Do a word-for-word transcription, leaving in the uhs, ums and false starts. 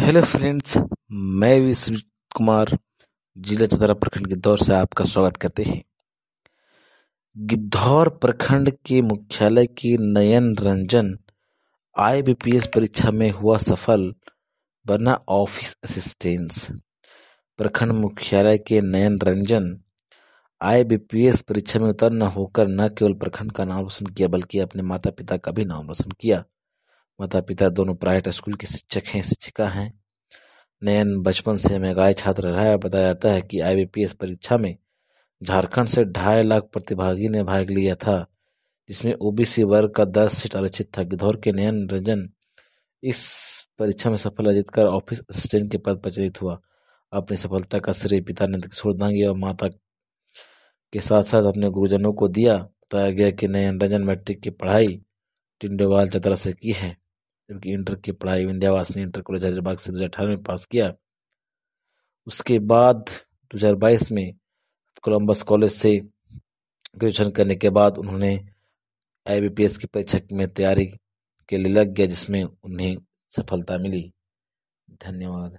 Hello friends, मैं विश्व कुमार जिला चतरा प्रखंड गिद्धौर से आपका स्वागत करते हैं। गिद्धौर प्रखंड के मुख्यालय की Nayan Ranjan I B P S परीक्षा में हुआ सफल, बना ऑफिस असिस्टेंट। प्रखंड मुख्यालय के Nayan Ranjan I B P S परीक्षा में उत्तीर्ण होकर न केवल प्रखंड का नाम रोशन किया बल्कि अपने माता पिता का भी नाम रोशन किया। माता पिता दोनों प्राइवेट स्कूल के शिक्षक हैं शिक्षिका हैं। नयन बचपन से मेधावी छात्र रहा है। बताया जाता है कि आई बी पी एस परीक्षा में झारखंड से ढाई लाख प्रतिभागी ने भाग लिया था, जिसमें ओ बी सी वर्ग का दस सीट आरक्षित था। गिद्धौर के नयन रंजन इस परीक्षा में सफल जीतकर ऑफिस असिस्टेंट के पद पर चयनित हुआ। अपनी सफलता का श्रेय पिता नंदकिशोर दांगी और माता के साथ साथ अपने गुरुजनों को दिया। बताया गया कि नयन रंजन मैट्रिक की पढ़ाई टिंडोवाल चतरा से की है, जबकि इंटर की पढ़ाई विंध्यवासिनी इंटर कॉलेज हजारीबाग से दो हजार अठारह में पास किया। उसके बाद दो हजार बाईस में कोलंबस कॉलेज से ग्रेजुएशन करने के बाद उन्होंने आई बी पी एस की परीक्षा में तैयारी के लिए लग गया, जिसमें उन्हें सफलता मिली। धन्यवाद।